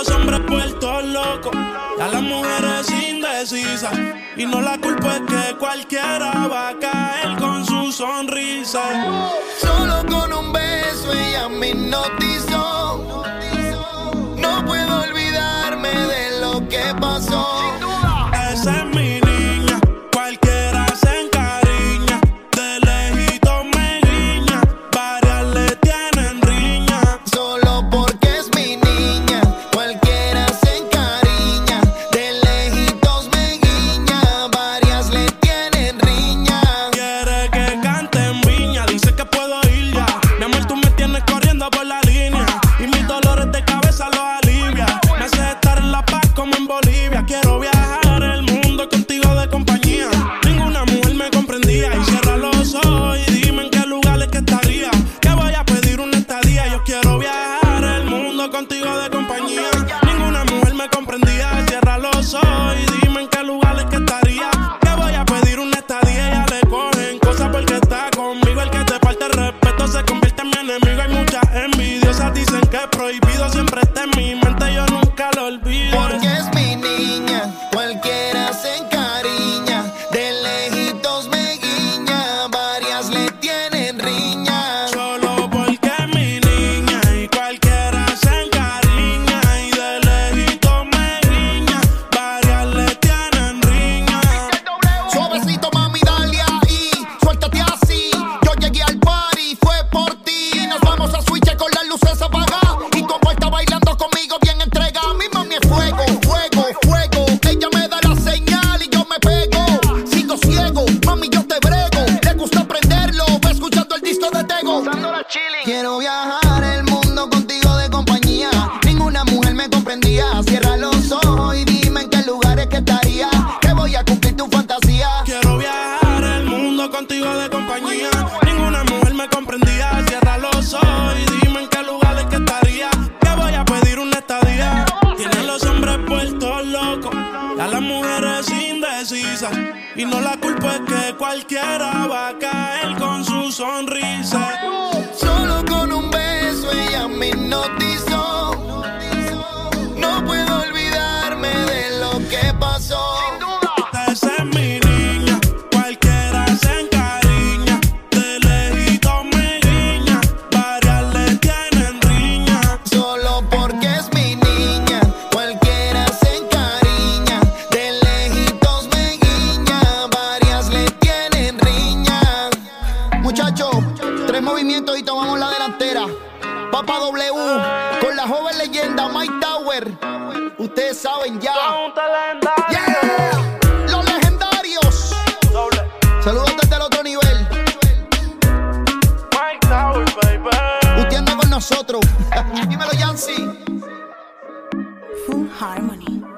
los hombres puestos locos y a las mujeres indecisas. Y no la culpa es que cualquiera va a caer con su sonrisa. Solo con un beso ella me hipnotizó. No puedo olvidarme de lo que pasó. Esa es mi niña, cualquiera se encariña. De lejitos me guiña, varias le tienen riña. Solo porque es mi niña, cualquiera se encariña. De lejitos me guiña, varias le tienen riña. Quiere que cante en Viña, dice que puedo ir ya. Mi amor, tú me tienes corriendo por la línea y mis dolores de cabeza los alivia. Me hace estar en La Paz como en Bolivia. Quiero viajar el mundo contigo de compañía. Ninguna mujer me comprendía. Y cierra los ojos y dime en qué lugares que estaría. Que voy a pedir una estadía. Yo quiero viajar el mundo contigo de compañía. Ninguna mujer me comprendía. Cierra los ojos y dime en qué lugares que estaría. Que voy a pedir una estadía. Ya le cogen cosas porque está conmigo. El que te falta el respeto se convierte en mi enemigo. Hay muchas envidiosas, dicen que es prohibido. Siempre está en mi mente, yo nunca lo olvido. Porque es mi niña, cualquiera se encariña. De lejitos me guiña, varias le tienen riña. Solo porque es mi niña y cualquiera se encariña. Y de lejito me guiña, varias le tienen riña. Suavecito mami, dale ahí, suéltate así. Yo llegué al party, fue por ti. Nos vamos a switch con las luces apagadas. Y como está bailando conmigo bien entregada. Mi mami es fuego, fuego, fuego. Ella me da la señal y yo me pego. Sigo ciego, mami yo te brego. Le gusta aprenderlo, va escuchando el disco de Tego. Quiero viajar el mundo contigo de compañía. Ninguna mujer me comprendía. Cierra los ojos y dime en qué lugares que estaría. Que voy a cumplir tu fantasía. Quiero viajar el mundo contigo de compañía. Ninguna mujer me comprendía. Cierra los ojos y dime en qué lugares que estaría. Que voy a pedir una estadía. Tienen los hombres puestos locos y a las mujeres indecisas. Y no la culpa es que cualquiera va a caer con su sonrisa. Solo con un beso ella me hipnotizó. No puedo olvidarme de lo que pasó. Esa es mi niña, cualquiera se encariña. De lejito me guiña, varias le tienen riña. Solo porque es mi niña, cualquiera se encariña. De lejitos me guiña, varias le tienen riña. Muchachos, 3 movimientos y tomamos la delantera. Papa W, con la joven leyenda Mike Tower. Ustedes saben ya. Yeah, los legendarios. Saludos desde el otro nivel. Mike Tower, baby. Usted anda con nosotros. Dímelo, Yancy. Full Harmony.